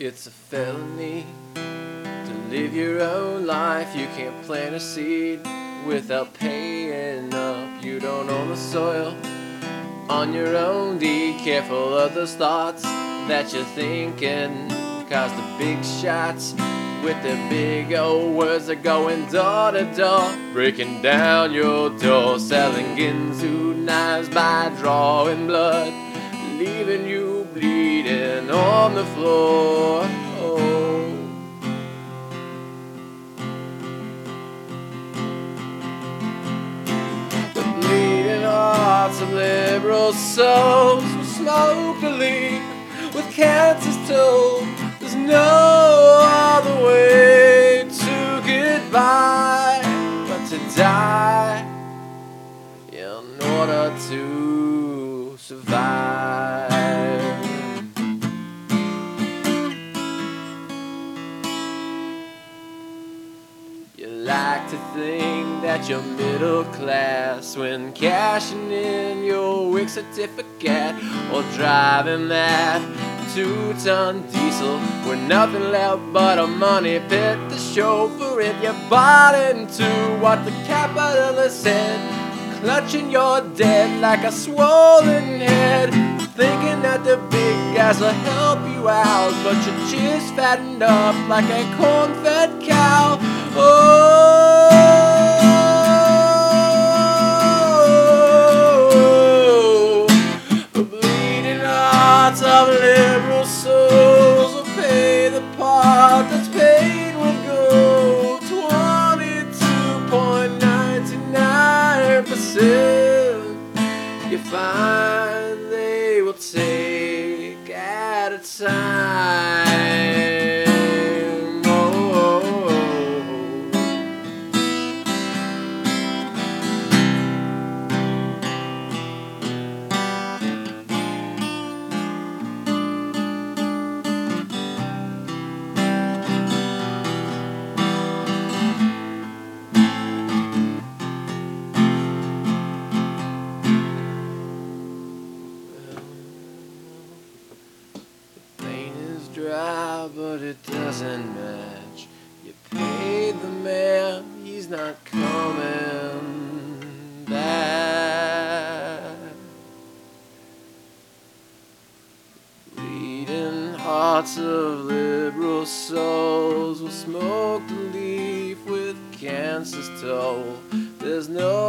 It's a felony to live your own life. You can't plant a seed without paying up. You don't own the soil on your own deed. Careful of those thoughts that you're thinking, 'cause the big shots with their big old words are going door to door, breaking down your door, selling into knives by drawing blood, leaving you bleeding on the floor. Oh. The bleeding hearts of liberal souls will smoke a leaf with cancer's toll. There's no other way to get by but to die in order to survive. You like to think that you're middle class when cashing in your WIC certificate or driving that 2-ton diesel with nothing left but a money pit to show for it. You bought into what the capitalists said, clutching your debt like a swollen head, thinking that the big guys will help you out, but you're just fattened up like a corn-fed cow. Oh, the bleeding hearts of liberal souls will pay the part that's paid with gold. 22.99% you find they will take at a time. Dry, but it doesn't match. You paid the man, he's not coming back. Bleeding hearts of liberal souls will smoke the leaf with cancer's toll. There's no